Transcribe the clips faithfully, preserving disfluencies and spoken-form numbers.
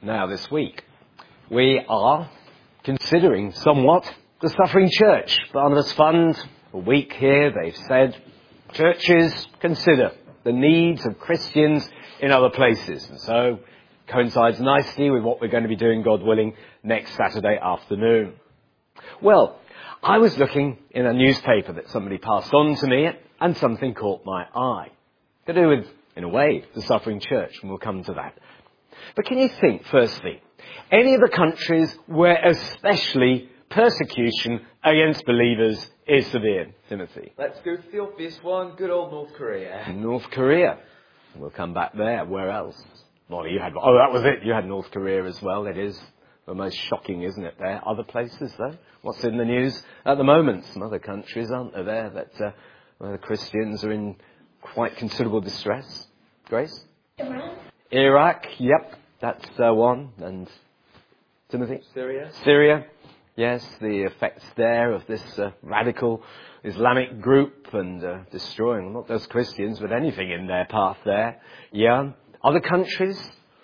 Now, this week, we are considering somewhat the Suffering Church. Barnabas Fund, a week here, they've said, churches consider the needs of Christians in other places. And so, coincides nicely with what we're going to be doing, God willing, next Saturday afternoon. Well, I was looking in a newspaper that somebody passed on to me, and something caught my eye. To do with, in a way, the Suffering Church, and we'll come to that. But can you think, firstly, any of the countries where especially persecution against believers is severe, Timothy? Let's go to the obvious one, good old North Korea. North Korea. We'll come back there. Where else? Well, you had, oh, that was it. You had North Korea as well. It is the most shocking, isn't it, there? Other places, though? What's in the news at the moment? Some other countries, aren't there, there that uh, where the Christians are in quite considerable distress. Grace? Iraq. Iraq, yep, that's uh, one. And Timothy? Syria. Syria, yes, the effects there of this uh, radical Islamic group and uh, destroying not just Christians, but anything in their path there. Yeah. Other countries?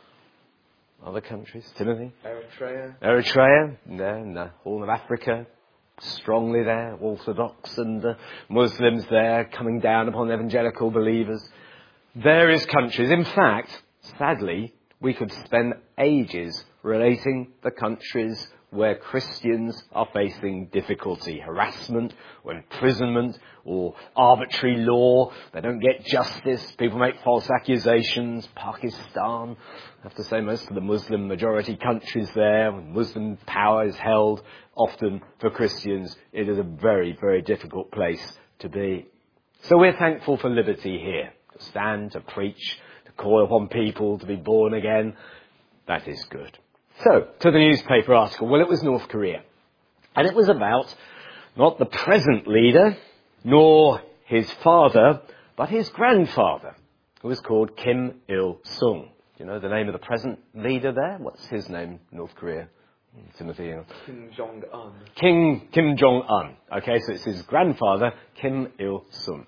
Other countries, Timothy? Eritrea. Eritrea, there in the Horn of Africa, strongly there, Orthodox and uh, Muslims there, coming down upon evangelical believers. Various countries. In fact, sadly, we could spend ages relating the countries where Christians are facing difficulty, harassment or imprisonment or arbitrary law. They don't get justice. People make false accusations. Pakistan, I have to say most of the Muslim majority countries there, when Muslim power is held, often for Christians, it is a very, very difficult place to be. So we're thankful for liberty here, to stand, to preach, to call upon people to be born again. That is good. So, to the newspaper article. Well, it was North Korea. And it was about not the present leader, nor his father, but his grandfather, who was called Kim Il-sung. Do you know the name of the present leader there? What's his name, North Korea? Timothy? Kim Jong-un. King Kim Jong-un. Okay, so it's his grandfather, Kim Il-sung.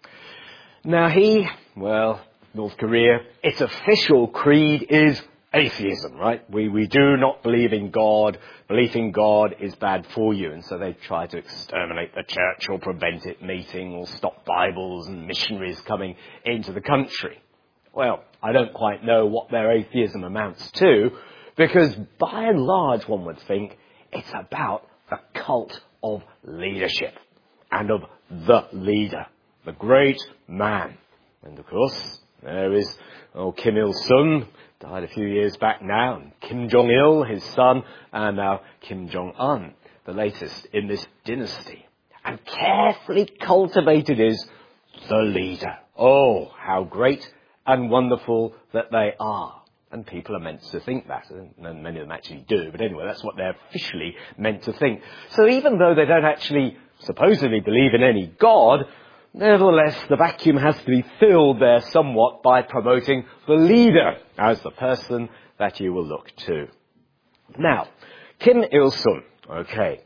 Now he, well, North Korea, its official creed is atheism, right? We we do not believe in God. Belief in God is bad for you. And so they try to exterminate the church or prevent it meeting or stop Bibles and missionaries coming into the country. Well, I don't quite know what their atheism amounts to, because by and large one would think it's about the cult of leadership and of the leader, the great man. And of course, there is oh, Kim Il-sung, died a few years back now, and Kim Jong-il, his son, and now Kim Jong-un, the latest in this dynasty. And carefully cultivated is the leader. Oh, how great and wonderful that they are. And people are meant to think that, and many of them actually do, but anyway, that's what they're officially meant to think. So even though they don't actually supposedly believe in any God, nevertheless, the vacuum has to be filled there somewhat by promoting the leader as the person that you will look to. Now, Kim Il-sung, okay,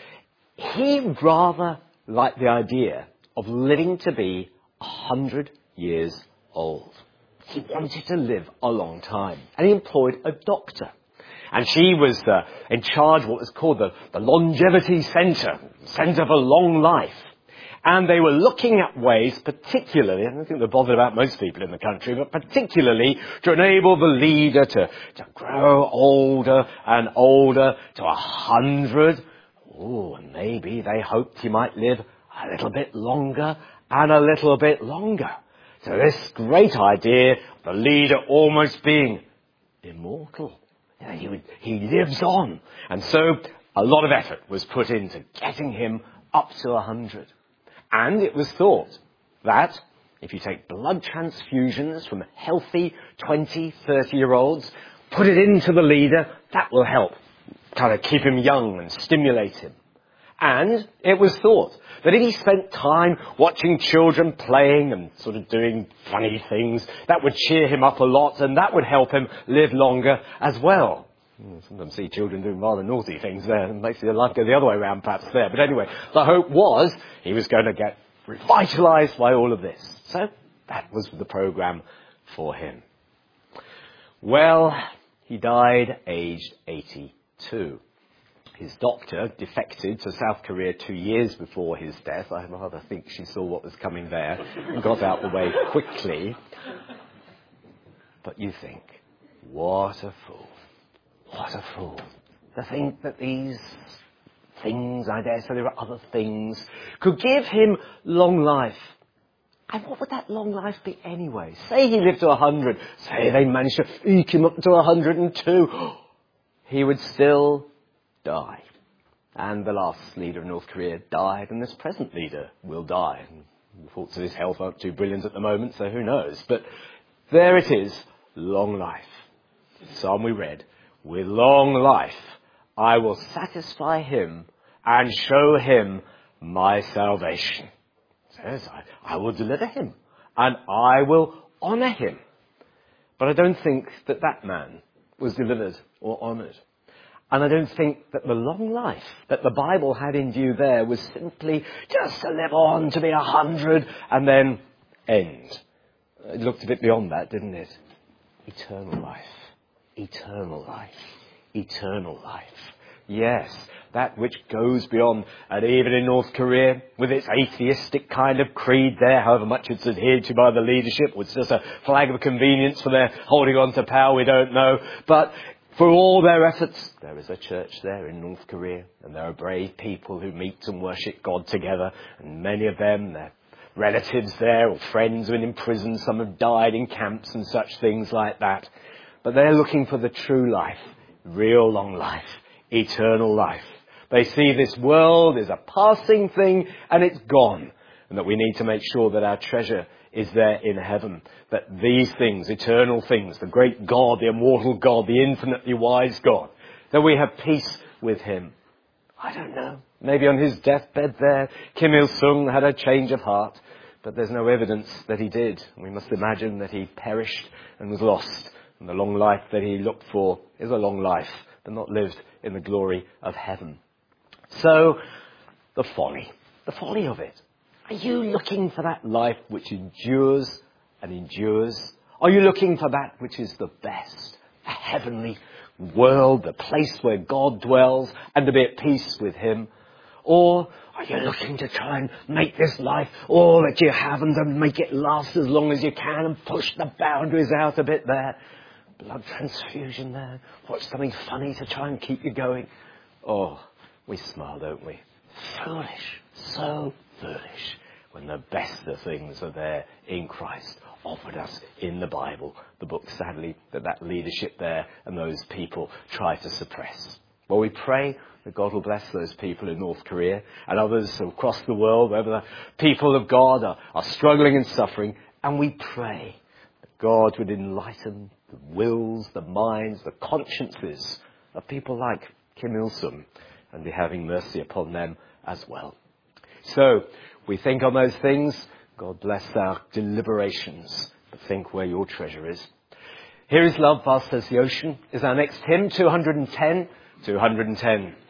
he rather liked the idea of living to be a hundred years old. He wanted to live a long time, and he employed a doctor. And she was uh, in charge of what was called the, the Longevity Centre, Centre for Long Life. And they were looking at ways, particularly, I don't think they're bothered about most people in the country, but particularly to enable the leader to, to grow older and older to a hundred. Oh, and maybe they hoped he might live a little bit longer and a little bit longer. So this great idea, the leader almost being immortal. You know, he, would, he lives on. And so a lot of effort was put into getting him up to a hundred. And it was thought that if you take blood transfusions from healthy twenty, thirty-year-olds, put it into the leader, that will help kind of keep him young and stimulate him. And it was thought that if he spent time watching children playing and sort of doing funny things, that would cheer him up a lot and that would help him live longer as well. Sometimes see children doing rather naughty things there and makes your life go the other way around perhaps there. But anyway, the hope was he was going to get revitalised by all of this. So that was the programme for him. Well, He died aged eighty-two. His doctor defected to South Korea two years before his death. I rather think she saw what was coming there and got out the way quickly. But you think, what a fool. What a fool. To think that these things, I dare say there are other things, could give him long life. And what would that long life be anyway? Say he lived to a hundred. Say they managed to eke him up to a hundred and two. He would still die. And the last leader of North Korea died, and this present leader will die. And reports of his health aren't too brilliant at the moment, so who knows. But there it is, long life. Psalm we read, with long life I will satisfy him and show him my salvation. It says, I, I will deliver him and I will honour him. But I don't think that that man was delivered or honoured. And I don't think that the long life that the Bible had in view there was simply just to live on to be a hundred and then end. It looked a bit beyond that, didn't it? Eternal life. Eternal life. Eternal life. Yes, that which goes beyond, and even in North Korea, with its atheistic kind of creed there, however much it's adhered to by the leadership, it's just a flag of convenience for their holding on to power, we don't know. But for all their efforts, there is a church there in North Korea, and there are brave people who meet and worship God together, and many of them, their relatives there, or friends who are in prison, some have died in camps and such things like that. But they're looking for the true life, real long life, eternal life. They see this world is a passing thing and it's gone, and that we need to make sure that our treasure is there in heaven. That these things, eternal things, the great God, the immortal God, the infinitely wise God, that we have peace with him. I don't know. Maybe on his deathbed there, Kim Il-sung had a change of heart, but there's no evidence that he did. We must imagine that he perished and was lost. And the long life that he looked for is a long life, but not lived in the glory of heaven. So, the folly. The folly of it. Are you looking for that life which endures and endures? Are you looking for that which is the best? A heavenly world, the place where God dwells, and to be at peace with him? Or are you looking to try and make this life all that you have and to make it last as long as you can and push the boundaries out a bit there? Blood transfusion there. Watch something funny to try and keep you going. Oh, we smile, don't we? Foolish. So foolish. When the best of things are there in Christ, offered us in the Bible. The book, sadly, that that leadership there and those people try to suppress. Well, we pray that God will bless those people in North Korea and others across the world, wherever the people of God are, are struggling and suffering. And we pray that God would enlighten the wills, the minds, the consciences of people like Kim Il-sung, and be having mercy upon them as well. So, we think on those things. God bless our deliberations, but think where your treasure is. Here is Love Vast as the Ocean is our next hymn, two hundred ten. two hundred ten.